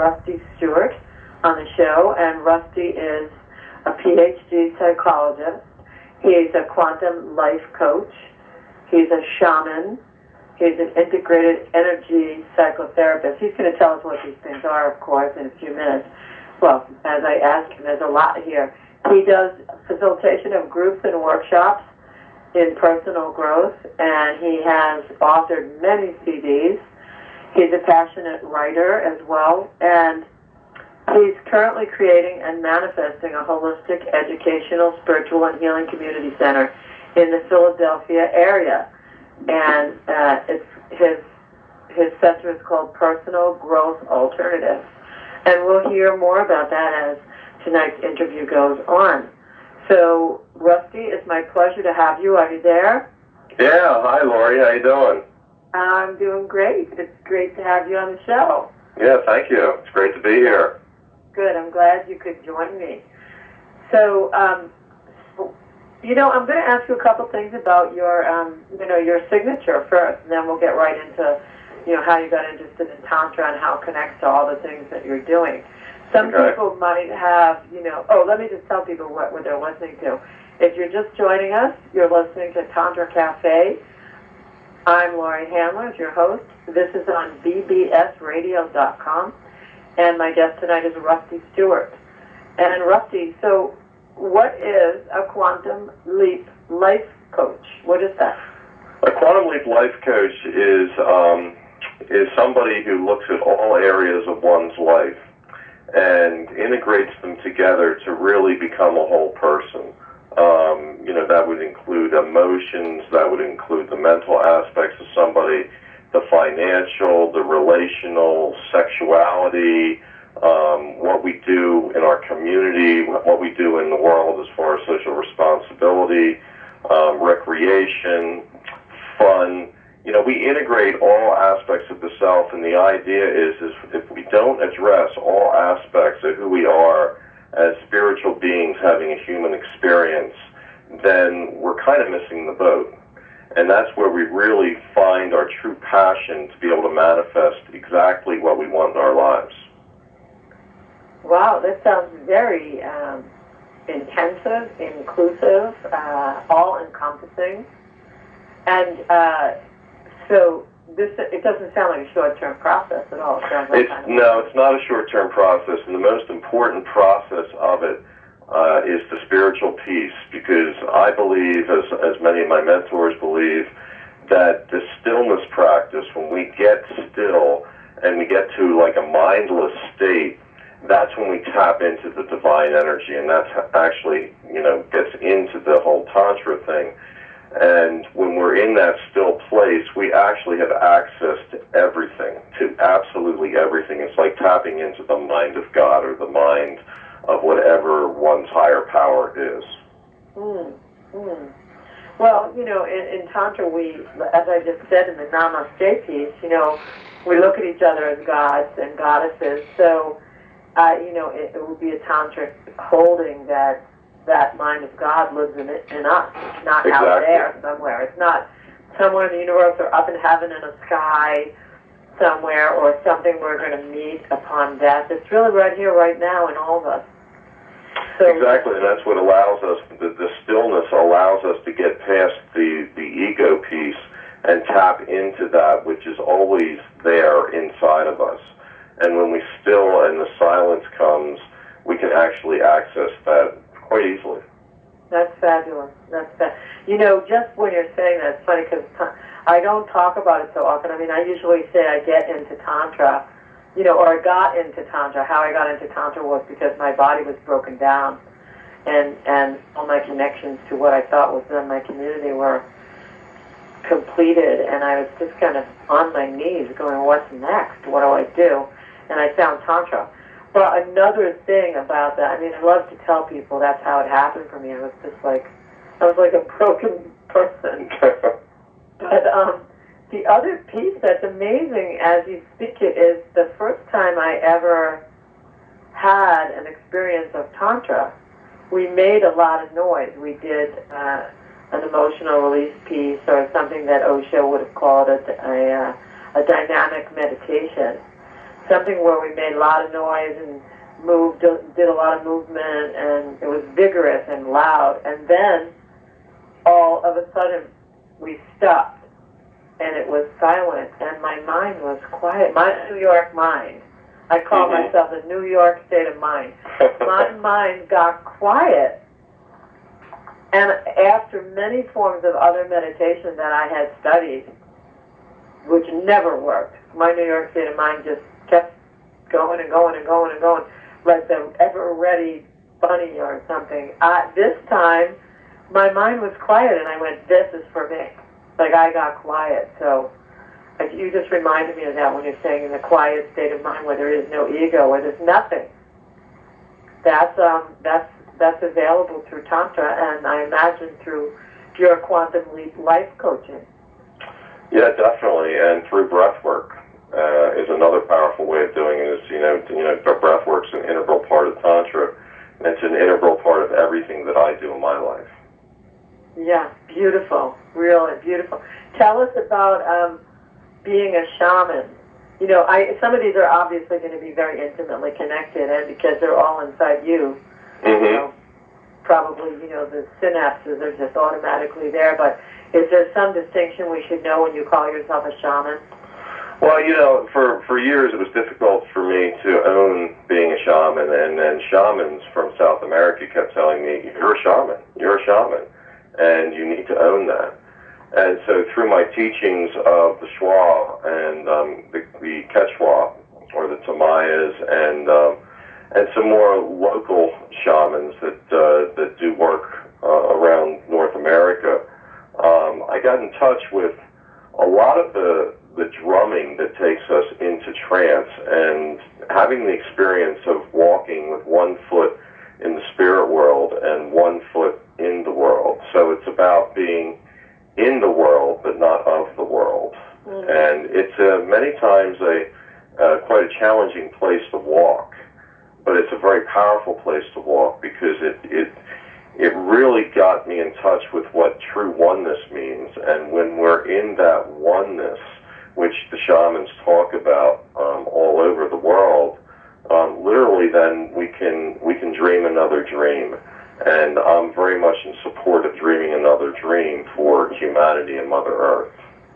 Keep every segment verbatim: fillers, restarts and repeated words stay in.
Rusty Stewart on the show, and Rusty is a P H D psychologist. He's a quantum life coach. He's a shaman. He's an integrated energy psychotherapist. He's going to tell us what these things are, of course, in a few minutes. Well, as I ask him, there's a lot here. He does facilitation of groups and workshops in personal growth, and he has authored many C Ds. He's a passionate writer as well, and he's currently creating and manifesting a holistic, educational, spiritual, and healing community center in the Philadelphia area. And uh, it's his his center is called Personal Growth Alternatives. And we'll hear more about that as tonight's interview goes on. So, Rusty, it's my pleasure to have you. Are you there? Yeah. Hi, Lori. How you doing? I'm doing great. It's great to have you on the show. Yeah, thank you. It's great to be here. Good. I'm glad you could join me. So, um, you know, I'm going to ask you a couple things about your, um, you know, your signature first, and then we'll get right into, you know, how you got interested in Tantra and how it connects to all the things that you're doing. Some okay. people might have, you know, oh, let me just tell people what, what they're listening to. If you're just joining us, you're listening to Tantra Cafe. I'm Lori Handler, your host. This is on B B S radio dot com, and my guest tonight is Rusty Stewart. And Rusty, so what is a quantum leap life coach? What is that? A quantum leap life coach is um, is somebody who looks at all areas of one's life and integrates them together to really become a whole person. Um, you know, that would include emotions, that would include the mental aspects of somebody, the financial, the relational, sexuality, um, what we do in our community, what we do in the world as far as social responsibility, um, recreation, fun. You know, we integrate all aspects of the self, and the idea is, is if we don't address all aspects of who we are as spiritual beings having a human experience, then we're kind of missing the boat. And that's where we really find our true passion to be able to manifest exactly what we want in our lives. Wow, that sounds very um, intensive, inclusive, uh, all-encompassing. And uh, so this it doesn't sound like a short-term process at all. It sounds like it's, kind of no, it's not a short-term process, and the most important process of it uh, is the spiritual piece, because I believe, as, as many of my mentors believe, that the stillness practice, when we get still and we get to like a mindless state, that's when we tap into the divine energy, and that's actually, you know, gets into the whole Tantra thing. And when we're in that still place, we actually have access to everything, to absolutely everything. It's like tapping into the mind of God or the mind of whatever one's higher power is. Mm, mm. Well, you know, in, in Tantra, we, as I just said in the Namaste piece, you know, we look at each other as gods and goddesses. So, uh, you know, it, it would be a tantric holding that that mind of God lives in it, in us. It's not exactly. out there somewhere. It's not somewhere in the universe or up in heaven in a sky somewhere or something we're going to meet upon death. It's really right here, right now in all of us. So, exactly, and that's what allows us, the, the stillness allows us to get past the, the ego piece and tap into that which is always there inside of us. And when we still and the silence comes, we can actually access that quite easily. That's fabulous. That's fa- You know, just when you're saying that, it's funny because t- I don't talk about it so often. I mean, I usually say I get into Tantra, you know, or I got into Tantra. How I got into Tantra was because my body was broken down, and and all my connections to what I thought was in my community were completed, and I was just kind of on my knees going, what's next? What do I do? And I found Tantra. But another thing about that, I mean, I love to tell people that's how it happened for me. I was just like, I was like a broken person. But um, the other piece that's amazing as you speak it is the first time I ever had an experience of Tantra, we made a lot of noise. We did uh, an emotional release piece, or something that Osho would have called a, a, a dynamic meditation. something where we made a lot of noise and moved, did a lot of movement, and it was vigorous and loud. And then all of a sudden we stopped, and it was silent, and my mind was quiet. My New York mind. I call mm-hmm. myself the New York state of mind. My mind got quiet. And after many forms of other meditation that I had studied, which never worked, my New York state of mind just kept going and going and going and going, like the ever-ready bunny or something. I, this time, my mind was quiet, and I went, this is for me. Like, I got quiet. So like, you just reminded me of that when you're saying in the quiet state of mind where there is no ego, where there's nothing. That's um, that's that's available through Tantra, and I imagine through your Quantum Leap life coaching. Yeah, definitely, and through breath work uh, is another powerful way of doing it. Is you know, you know, breath work's an integral part of Tantra, and it's an integral part of everything that I do in my life. Yeah, beautiful, really beautiful. Tell us about um, being a shaman. You know, I some of these are obviously going to be very intimately connected, and because they're all inside you, mm-hmm. you know, probably, you know, the synapses are just automatically there. But is there some distinction we should know when you call yourself a shaman? Well, you know, for, for years it was difficult for me to own being a shaman, and then shamans from South America kept telling me, you're a shaman, you're a shaman, and you need to own that. And so through my teachings of the Shuar and um, the, the Quechua, or the Tamayas, and um, and some more local shamans that uh, that do work uh, around North America, um, I got in touch with a lot of the the drumming that takes us into trance, and having the experience of walking with one foot in the spirit world and one foot in the world. So it's about being in the world, but not of the world. Mm-hmm. And it's uh, many times a uh, quite a challenging place to walk, but it's a very powerful place to walk because it it it really got me in touch with what true oneness means. And when we're in that oneness, which the shamans talk about um, all over the world, um, literally, then we can we can dream another dream. And I'm very much in support of dreaming another dream for humanity and Mother Earth.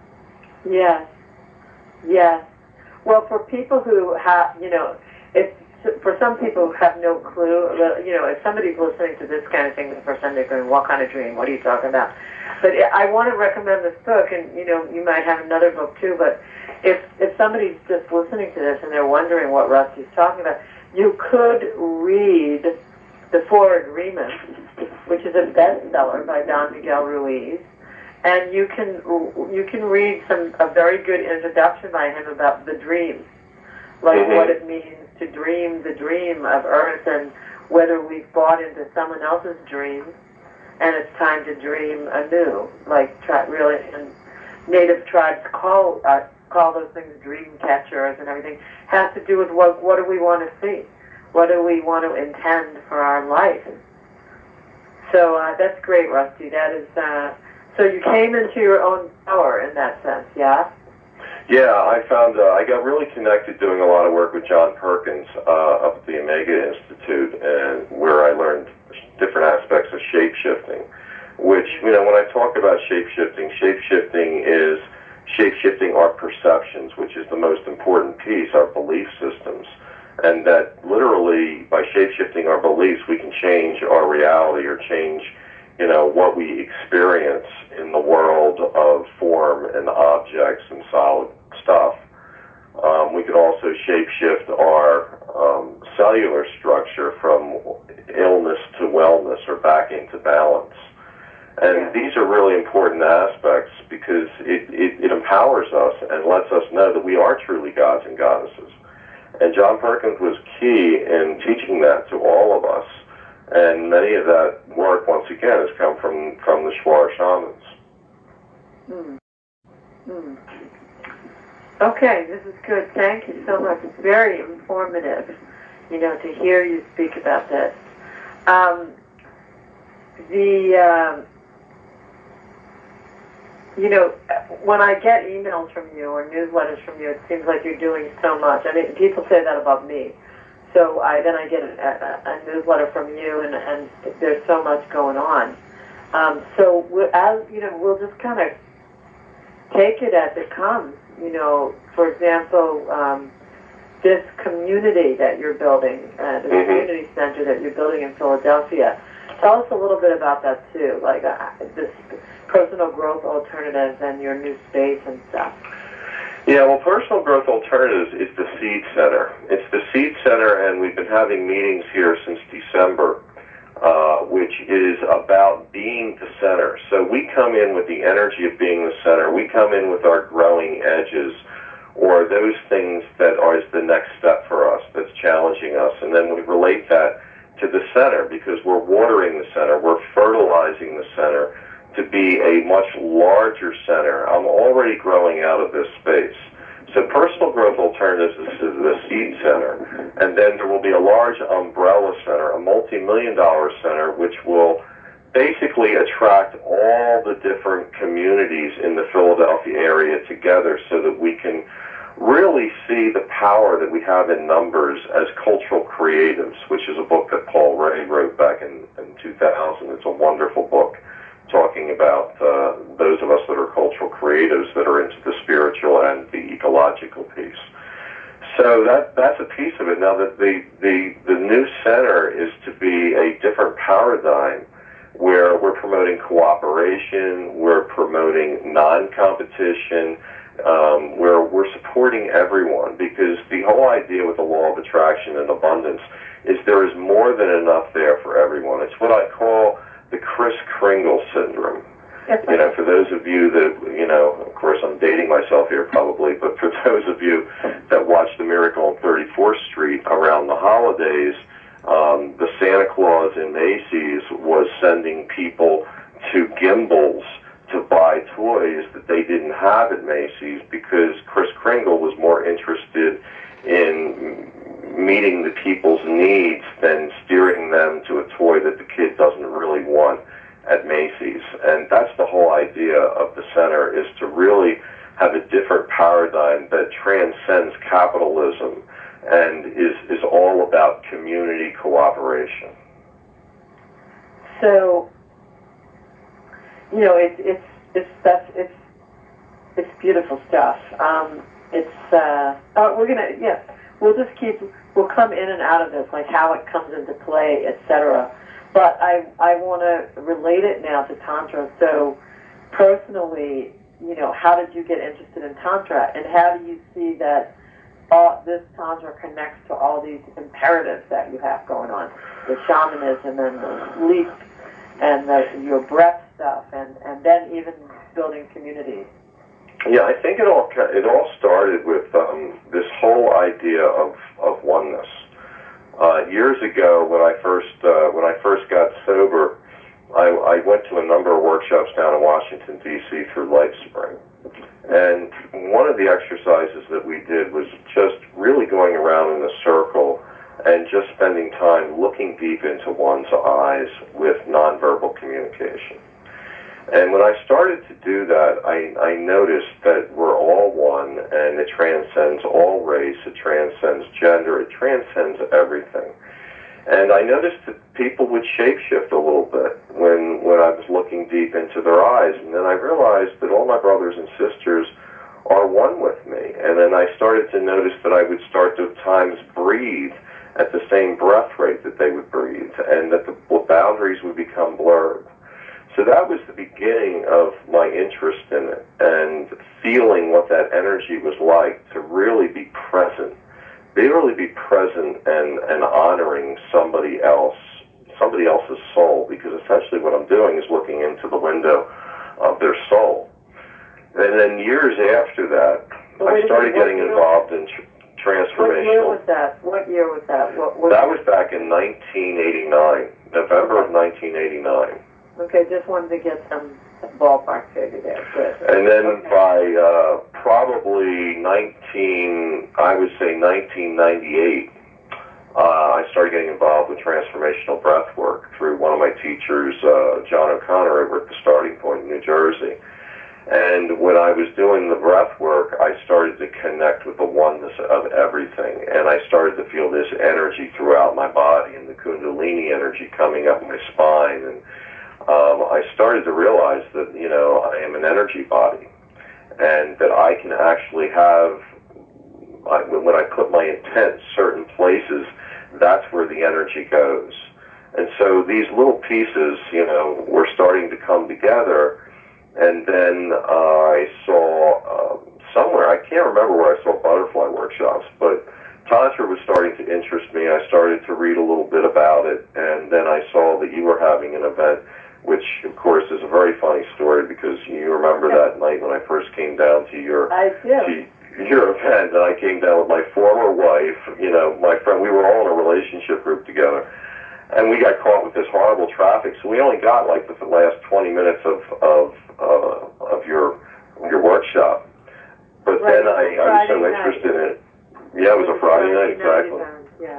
Yes, yes. Well, for people who have, you know, if for some people who have no clue, you know, if somebody's listening to this kind of thing the first time, they're going, what kind of dream? What are you talking about? But I want to recommend this book, and, you know, you might have another book too, but if if somebody's just listening to this and they're wondering what Rusty's talking about, you could read The Four Agreements, which is a bestseller by Don Miguel Ruiz, and you can you can read some a very good introduction by him about the dream, like mm-hmm. what it means to dream the dream of Earth, and whether we've bought into someone else's dream, and it's time to dream anew. Like try, really, and native tribes call uh, call those things dream catchers and everything. Has to do with what what do we want to see. What do we want to intend for our life? So uh, that's great, Rusty. That is. Uh, so you came into your own power in that sense, yeah? Yeah, I found uh, I got really connected doing a lot of work with John Perkins uh, up at the Omega Institute, and where I learned different aspects of shape-shifting. Which, you know, when I talk about shape-shifting, shape-shifting is shape-shifting our perceptions, which is the most important piece, our belief systems. And that literally, by shape-shifting our beliefs, we can change our reality or change, you know, what we experience in the world of form and objects and solid stuff. Um, we could also shape-shift our um, cellular structure from illness to wellness or back into balance. And yeah. these are really important aspects because it, it, it empowers us and lets us know that we are truly gods and goddesses. And John Perkins was key in teaching that to all of us. And many of that work, once again, has come from, from the Shuar shamans. Mm. Mm. Okay, this is good. Thank you so much. It's very informative, you know, to hear you speak about this. Um, the... Uh, you know, when I get emails from you or newsletters from you, it seems like you're doing so much. I mean, people say that about me. So I then I get a, a, a newsletter from you, and, and there's so much going on. Um, so we, as you know, we'll just kind of take it as it comes. You know, for example, um, this community that you're building, uh, this mm-hmm. community center that you're building in Philadelphia. Tell us a little bit about that too, like uh, this personal growth alternatives and your new space and stuff. Yeah, well, Personal Growth Alternatives is the Seed Center. It's the Seed Center, and we've been having meetings here since December, uh, which is about being the center. So we come in with the energy of being the center. We come in with our growing edges, or those things that are the next step for us that's challenging us, and then we relate that to the center because we're watering the center, we're fertilizing the center to be a much larger center. I'm already growing out of this space. So Personal Growth Alternatives is the seed center, and then there will be a large umbrella center, a multi-million dollar center, which will basically attract all the different communities in the Philadelphia area together so that we can really see the power that we have in numbers as cultural creatives, which is a book that Paul Ray wrote back in, in two thousand. It's a wonderful book talking about uh, those of us that are cultural creatives that are into the spiritual and the ecological piece. So that that's a piece of it. Now, the, the, the, the new center is to be a different paradigm where we're promoting cooperation, we're promoting non-competition, um, where we're supporting everyone, because the whole idea with the law of attraction and abundance is there is more than enough there for everyone. It's what I call the Kris Kringle syndrome. You know, for those of you that, you know, of course I'm dating myself here probably, but for those of you that watch The Miracle on thirty-fourth Street around the holidays, um, the Santa Claus in Macy's was sending people to Gimbels to buy toys that they didn't have at Macy's because Kris Kringle was more interested in meeting the people's needs than steering them to a toy that the kid doesn't really want at Macy's. And that's the whole idea of the center, is to really have a different paradigm that transcends capitalism and is, is all about community cooperation. So, you know, it's it's it's that's it's it's beautiful stuff. Um, it's uh, oh, we're gonna yeah, we'll just keep we'll come in and out of this, like how it comes into play, et cetera. But I I want to relate it now to Tantra. So, personally, you know, how did you get interested in Tantra, and how do you see that all this Tantra connects to all these imperatives that you have going on, the shamanism and the sleep and the, your breath stuff, and, and then even building communities? Yeah, I think it all it all started with um, this whole idea of, of oneness. Uh, years ago, when I first uh, when I first got sober, I, I went to a number of workshops down in Washington D C through LifeSpring, and one of the exercises that we did was just really going around in a circle and just spending time looking deep into one's eyes with nonverbal communication. And when I started to do that, I, I noticed that we're all one, and it transcends all race, it transcends gender, it transcends everything. And I noticed that people would shapeshift a little bit when, when I was looking deep into their eyes. And then I realized that all my brothers and sisters are one with me. And then I started to notice that I would start to at times breathe at the same breath rate that they would breathe, and that the boundaries would become blurred. So that was the beginning of my interest in it, and feeling what that energy was like to really be present, be really be present and, and honoring somebody else, somebody else's soul, because essentially what I'm doing is looking into the window of their soul. And then years after that, but I started getting involved in tr- transformational. What year was that? What year was that? What, what that was back in nineteen eighty-nine, November of nineteen eighty-nine. Okay, just wanted to get some ballpark figure there. Good. And then okay. by uh, probably nineteen, I would say nineteen ninety-eight, uh, I started getting involved with transformational breath work through one of my teachers, uh, John O'Connor, over at the Starting Point in New Jersey. And when I was doing the breath work, I started to connect with the oneness of everything, and I started to feel this energy throughout my body, and the Kundalini energy coming up my spine, and um, I started to realize that, you know, I am an energy body, and that I can actually have, I, when I put my intent certain places, that's where the energy goes. And so these little pieces, you know, were starting to come together. And then uh, I saw uh, somewhere, I can't remember where I saw butterfly workshops, but Tantra was starting to interest me. I started to read a little bit about it, and then I saw that you were having an event, which, of course, is a very funny story, because you remember that night when I first came down to your, I do. to your event, and I came down with my former wife, you know, my friend. We were all in a relationship group together. And we got caught with this horrible traffic, so we only got like the last twenty minutes of of uh, of your your workshop. But right, then I, I was so night. interested in it. Yeah, it was, it was a Friday, Friday night, exactly. Night, yeah.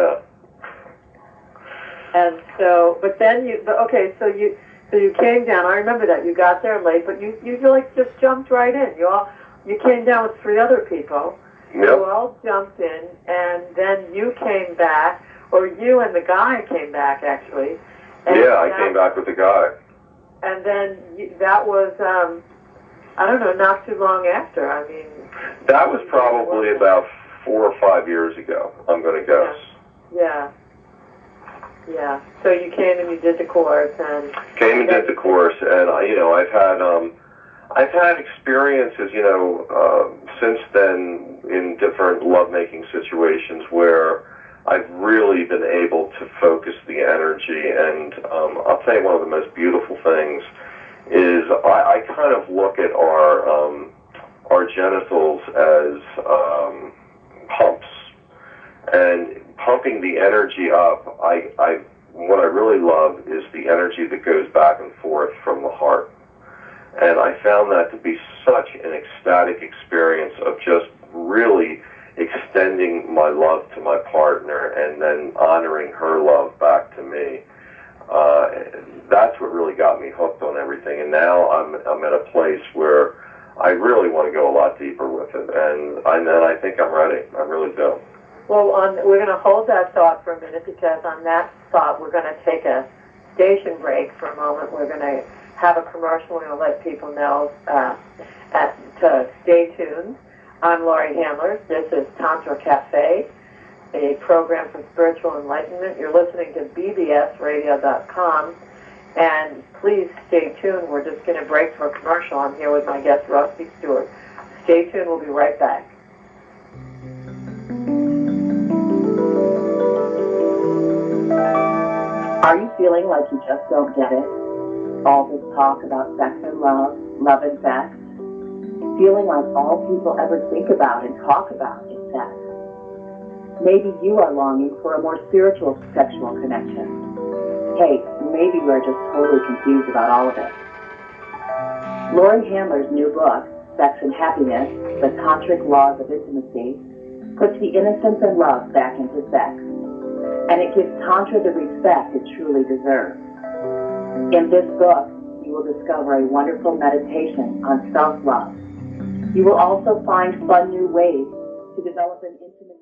Yeah. And so, but then you, but okay, so you so you came down. I remember that you got there late, but you you like just jumped right in. You all you came down with three other people. Yep. You all jumped in, and then you came back. Or you and the guy came back, actually. And yeah, I that, came back with the guy. And then you, that was, um, I don't know, not too long after. I mean... That was probably about four or five years ago, I'm going to guess. Yeah. yeah. Yeah. So you came and you did the course, and... Came and did the course, and, I, you know, I've had, um, I've had experiences, you know, uh, since then in different lovemaking situations where I've really been able to focus the energy, and um, I'll tell you one of the most beautiful things is I, I kind of look at our um, our genitals as um, pumps, and pumping the energy up. I, I what I really love is the energy that goes back and forth from the heart, and I found that to be such an ecstatic experience of just really extending my love to my partner and then honoring her love back to me. Uh, that's what really got me hooked on everything. And now I'm I'm at a place where I really want to go a lot deeper with it, and I, and I think I'm ready. I really do. Well, on, we're going to hold that thought for a minute, because on that thought we're going to take a station break for a moment. We're going to have a commercial. We're going to let people know uh, at, to stay tuned. I'm Laurie Handler. This is Tantra Cafe, a program for spiritual enlightenment. You're listening to B B S radio dot com, and please stay tuned. We're just going to break for a commercial. I'm here with my guest, Rusty Stewart. Stay tuned. We'll be right back. Are you feeling like you just don't get it? All this talk about sex and love, love and sex? Feeling like all people ever think about and talk about is sex. Maybe you are longing for a more spiritual sexual connection. Hey, maybe you are just totally confused about all of it. Laurie Handler's new book, Sex and Happiness, The Tantric Laws of Intimacy, puts the innocence and love back into sex, and it gives Tantra the respect it truly deserves. In this book, you will discover a wonderful meditation on self-love. You will also find fun new ways to develop an intimate